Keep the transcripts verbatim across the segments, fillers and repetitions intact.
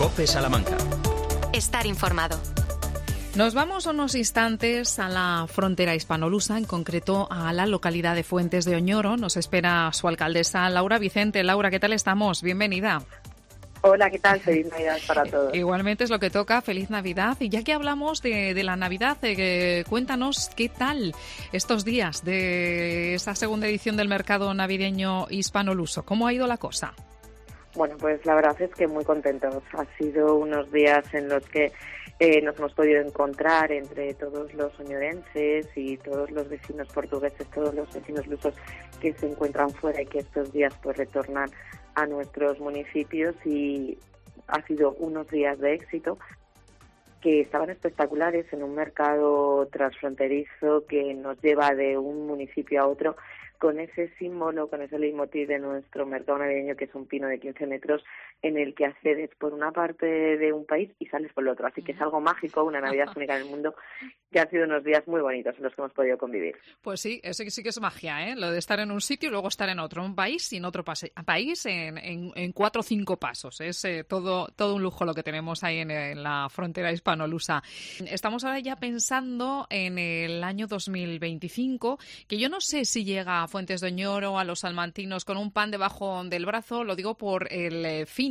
COPE Salamanca. Estar informado. Nos vamos unos instantes a la frontera hispanolusa, en concreto a la localidad de Fuentes de Oñoro. Nos espera su alcaldesa, Laura Vicente. Laura, ¿qué tal estamos? Bienvenida. Hola, ¿qué tal? Feliz Navidad para todos. Igualmente es lo que toca, feliz Navidad. Y ya que hablamos de, de la Navidad, eh, cuéntanos qué tal estos días de esa segunda edición del mercado navideño hispanoluso. ¿Cómo ha ido la cosa? Bueno, pues la verdad es que muy contentos. Ha sido unos días en los que eh, nos hemos podido encontrar entre todos los oñorenses y todos los vecinos portugueses, todos los vecinos lusos que se encuentran fuera y que estos días pues retornan a nuestros municipios, y ha sido unos días de éxito que estaban espectaculares en un mercado transfronterizo que nos lleva de un municipio a otro con ese símbolo, con ese leitmotiv de nuestro mercado navideño, que es un pino de quince metros en el que accedes por una parte de un país y sales por el otro. Así que es algo mágico, una Navidad única en el mundo, que han sido unos días muy bonitos en los que hemos podido convivir. Pues sí, eso sí que es magia, ¿eh? Lo de estar en un sitio y luego estar en otro, un país y en otro pase, país en, en, en cuatro o cinco pasos. Es eh, todo, todo un lujo lo que tenemos ahí en, en la frontera hispanolusa. Estamos ahora ya pensando en el año dos mil veinticinco, que yo no sé si llega a Fuentes de Oñoro, a los salmantinos, con un pan debajo del brazo. Lo digo por el eh, fin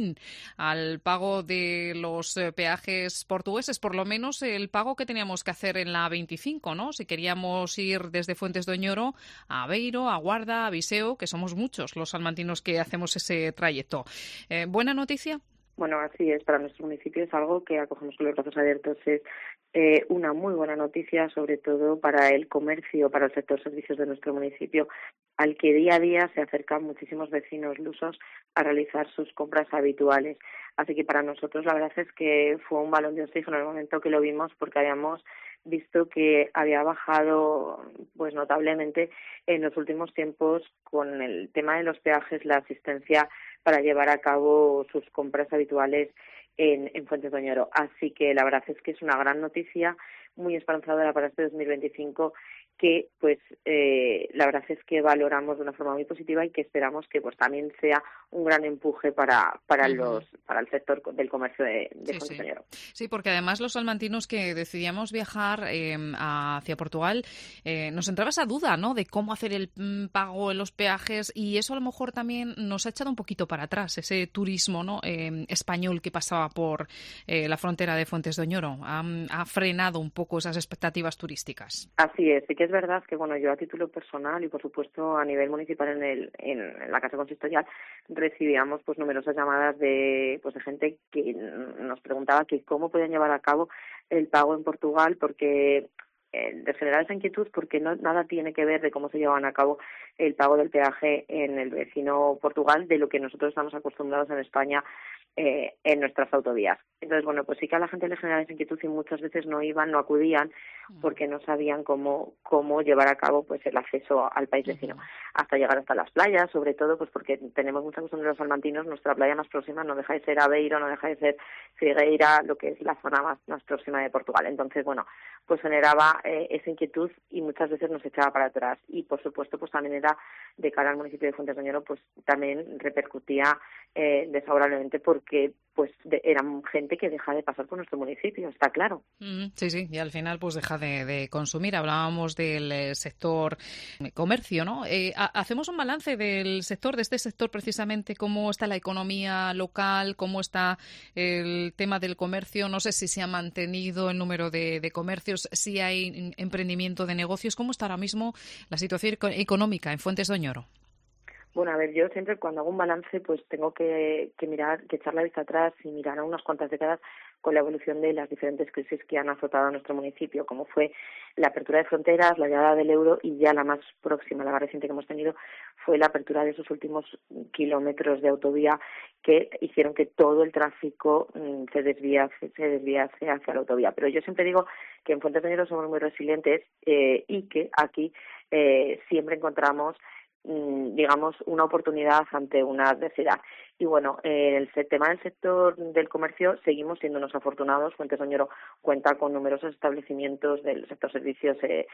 al pago de los eh, peajes portugueses, por lo menos el pago que teníamos que hacer en la veinticinco, ¿no? Si queríamos ir desde Fuentes de Oñoro a Aveiro, a Guarda, a Viseu, que somos muchos los salmantinos que hacemos ese trayecto. Eh, ¿Buena noticia? Bueno, así es. Para nuestro municipio es algo que acogemos con los brazos abiertos. Es eh, una muy buena noticia, sobre todo para el comercio, para el sector servicios de nuestro municipio, al que día a día se acercan muchísimos vecinos lusos a realizar sus compras habituales. Así que para nosotros la verdad es que fue un balón de oxígeno en el momento que lo vimos, porque habíamos visto que había bajado pues notablemente en los últimos tiempos con el tema de los peajes la asistencia para llevar a cabo sus compras habituales en, en Fuentes de Oñoro. Así que la verdad es que es una gran noticia, muy esperanzadora para este dos mil veinticinco, que pues eh, la verdad es que valoramos de una forma muy positiva y que esperamos que pues también sea un gran empuje para para uh-huh. los para el sector del comercio de, de sí, Fuentes de Oñoro. Sí. sí, porque además los salmantinos que decidíamos viajar eh, hacia Portugal, eh, nos entraba esa duda, ¿no?, de cómo hacer el mm, pago en los peajes, y eso a lo mejor también nos ha echado un poquito para atrás, ese turismo, ¿no?, eh, español que pasaba por eh, la frontera de Fuentes de Oñoro. Ha, ha frenado un poco esas expectativas turísticas. Así es, sí que es verdad que, bueno, yo a título personal y por supuesto a nivel municipal en el en, en la Casa Consistorial recibíamos pues numerosas llamadas de pues de gente que nos preguntaba que cómo podían llevar a cabo el pago en Portugal, porque eh, de generar esa inquietud, porque no nada tiene que ver de cómo se llevaban a cabo el pago del peaje en el vecino Portugal de lo que nosotros estamos acostumbrados en España eh, en nuestras autovías. Entonces, bueno, pues sí que a la gente le generaba esa inquietud y muchas veces no iban, no acudían, porque no sabían cómo cómo llevar a cabo pues el acceso al país vecino, hasta llegar hasta las playas, sobre todo pues porque tenemos mucha costumbre los salmantinos, nuestra playa más próxima no deja de ser Aveiro, no deja de ser Figueira, lo que es la zona más, más próxima de Portugal. Entonces, bueno, pues generaba eh, esa inquietud y muchas veces nos echaba para atrás. Y, por supuesto, pues también era de cara al municipio de Fuentes de Oñoro, pues también repercutía eh, desfavorablemente, porque pues de, eran gente que deja de pasar por nuestro municipio, está claro. Mm, sí, sí, y al final pues deja de, de consumir. Hablábamos del eh, sector comercio, ¿no? Eh, ha, hacemos un balance del sector, de este sector precisamente, cómo está la economía local, cómo está el tema del comercio. No sé si se ha mantenido el número de, de comercios, si hay emprendimiento de negocios. ¿Cómo está ahora mismo la situación económica en Fuentes de Oñoro? Bueno, a ver, yo siempre cuando hago un balance pues tengo que, que mirar, que echar la vista atrás y mirar a unas cuantas décadas con la evolución de las diferentes crisis que han azotado a nuestro municipio, como fue la apertura de fronteras, la llegada del euro, y ya la más próxima, la más reciente que hemos tenido, fue la apertura de esos últimos kilómetros de autovía que hicieron que todo el tráfico mmm, se desviase, se desviase hacia la autovía. Pero yo siempre digo que en Fuentes de Oñoro somos muy resilientes eh, y que aquí eh, siempre encontramos digamos, una oportunidad ante una adversidad. Y bueno, eh, el tema del sector del comercio seguimos siendo unos afortunados. Fuentes Doñoro cuenta con numerosos establecimientos del sector servicios, eh,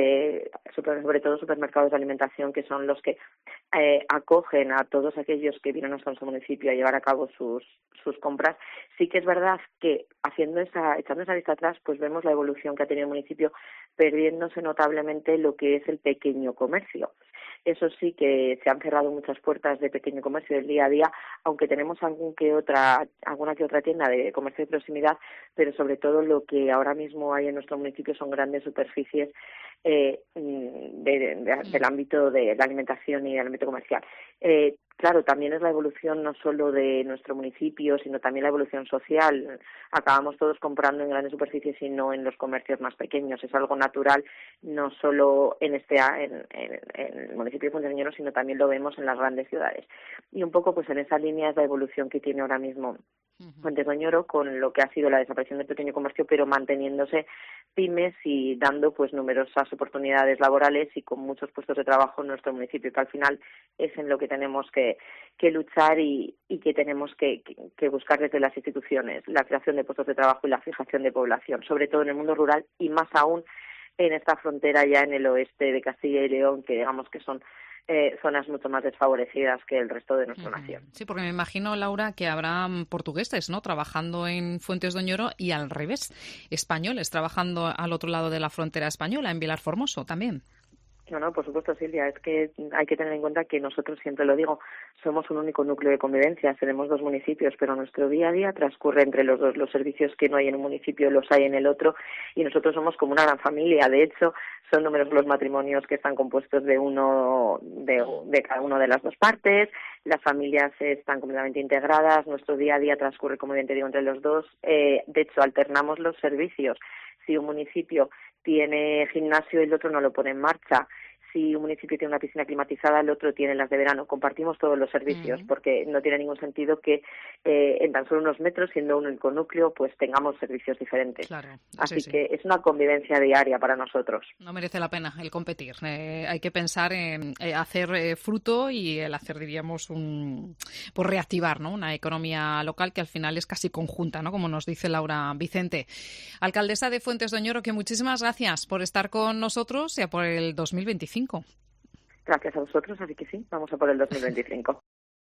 de sobre todo supermercados de alimentación, que son los que eh, acogen a todos aquellos que vienen hasta nuestro municipio a llevar a cabo sus sus compras. Sí que es verdad que haciendo esa, echando esa vista atrás, pues vemos la evolución que ha tenido el municipio, perdiéndose notablemente lo que es el pequeño comercio. Eso sí, que se han cerrado muchas puertas de pequeño comercio del día a día, aunque tenemos algún que otra, alguna que otra tienda de comercio de proximidad, pero sobre todo lo que ahora mismo hay en nuestro municipio son grandes superficies eh, de, de, de, del ámbito de la alimentación y del ámbito comercial. Eh, Claro, también es la evolución no solo de nuestro municipio, sino también la evolución social. Acabamos todos comprando en grandes superficies y no en los comercios más pequeños. Es algo natural, no solo en este en, en, en el municipio de Fuentes Doñoro, sino también lo vemos en las grandes ciudades. Y un poco pues en esa línea es la evolución que tiene ahora mismo Fuentes Doñoro, con lo que ha sido la desaparición del pequeño comercio, pero manteniéndose pymes y dando pues numerosas oportunidades laborales y con muchos puestos de trabajo en nuestro municipio, que al final es en lo que tenemos que que luchar y, y que tenemos que, que, que buscar desde las instituciones, la creación de puestos de trabajo y la fijación de población, sobre todo en el mundo rural y más aún en esta frontera ya en el oeste de Castilla y León, que digamos que son eh, zonas mucho más desfavorecidas que el resto de nuestra uh-huh. nación. Sí, porque me imagino, Laura, que habrá portugueses, ¿no?, trabajando en Fuentes Doñoro y al revés, españoles trabajando al otro lado de la frontera española, en Vilar Formoso también. No, no, por supuesto, Silvia, es que hay que tener en cuenta que nosotros, siempre lo digo, somos un único núcleo de convivencia, tenemos dos municipios, pero nuestro día a día transcurre entre los dos. Los servicios que no hay en un municipio los hay en el otro y nosotros somos como una gran familia. De hecho, son numerosos los matrimonios que están compuestos de uno de, de cada una de las dos partes, las familias están completamente integradas, nuestro día a día transcurre, como bien te digo, entre los dos. Eh, de hecho, alternamos los servicios. Si un municipio tiene gimnasio y el otro no lo pone en marcha, si un municipio tiene una piscina climatizada, el otro tiene las de verano. Compartimos todos los servicios, uh-huh. porque no tiene ningún sentido que eh, en tan solo unos metros, siendo un único núcleo, pues tengamos servicios diferentes. Claro, Así sí, que sí. es una convivencia diaria para nosotros. No merece la pena el competir. Eh, hay que pensar en eh, hacer eh, fruto y el hacer, diríamos, un pues reactivar, ¿no?, una economía local que al final es casi conjunta, ¿no?, como nos dice Laura Vicente. Alcaldesa de Fuentes Doñoro, que muchísimas gracias por estar con nosotros y a por el dos mil veinticinco. Gracias a vosotros, así que sí, vamos a por el dos mil veinticinco.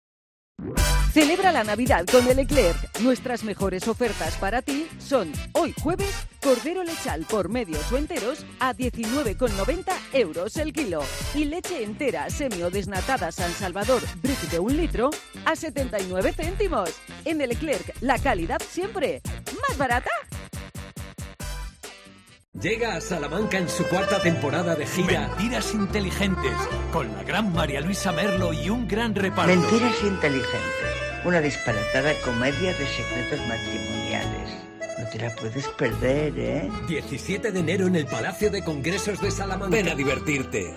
Celebra la Navidad con el Leclerc. Nuestras mejores ofertas para ti son hoy jueves, cordero lechal por medios o enteros a diecinueve con noventa euros el kilo y leche entera semi o desnatada San Salvador Brick de un litro a setenta y nueve céntimos. En el Leclerc, la calidad siempre más barata. Llega a Salamanca en su cuarta temporada de gira Mentiras Inteligentes, con la gran María Luisa Merlo y un gran reparto. Mentiras Inteligentes, una disparatada comedia de secretos matrimoniales. No te la puedes perder, ¿eh? diecisiete de enero en el Palacio de Congresos de Salamanca. Ven a divertirte.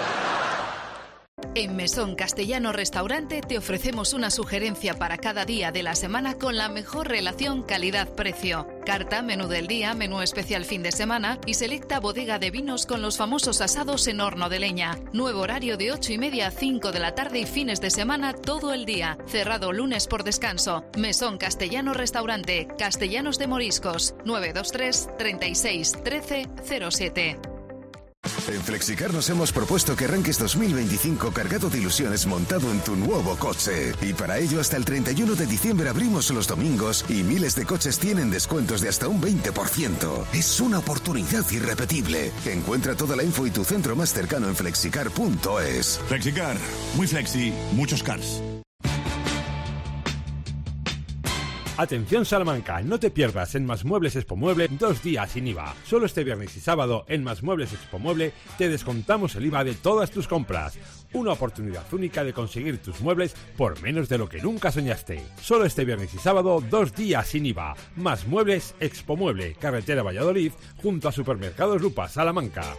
En Mesón Castellano Restaurante te ofrecemos una sugerencia para cada día de la semana con la mejor relación calidad-precio. Carta, menú del día, menú especial fin de semana y selecta bodega de vinos con los famosos asados en horno de leña. Nuevo horario de ocho y media a cinco de la tarde y fines de semana todo el día. Cerrado lunes por descanso. Mesón Castellano Restaurante, Castellanos de Moriscos, nueve dos tres, treinta y seis, trece, cero siete. En Flexicar nos hemos propuesto que arranques dos mil veinticinco cargado de ilusiones montado en tu nuevo coche. Y para ello hasta el treinta y uno de diciembre abrimos los domingos y miles de coches tienen descuentos de hasta un veinte por ciento. Es una oportunidad irrepetible. Encuentra toda la info y tu centro más cercano en flexicar punto es. Flexicar, muy flexi, muchos cars. Atención Salamanca, no te pierdas en Más Muebles Expomueble dos días sin I V A. Solo este viernes y sábado en Más Muebles Expomueble te descontamos el I V A de todas tus compras. Una oportunidad única de conseguir tus muebles por menos de lo que nunca soñaste. Solo este viernes y sábado dos días sin I V A. Más Muebles Expomueble, carretera Valladolid, junto a Supermercados Lupa, Salamanca.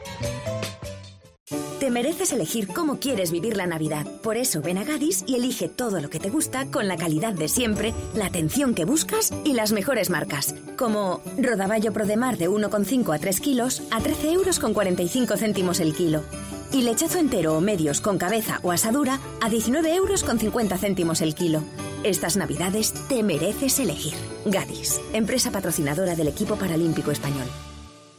Te mereces elegir cómo quieres vivir la Navidad. Por eso ven a Gadis y elige todo lo que te gusta con la calidad de siempre, la atención que buscas y las mejores marcas. Como rodaballo Prodemar de uno coma cinco a tres kilos a trece euros con cuarenta y cinco céntimos el kilo. Y lechazo entero o medios con cabeza o asadura a diecinueve euros con cincuenta céntimos el kilo. Estas Navidades te mereces elegir. Gadis, empresa patrocinadora del equipo paralímpico español.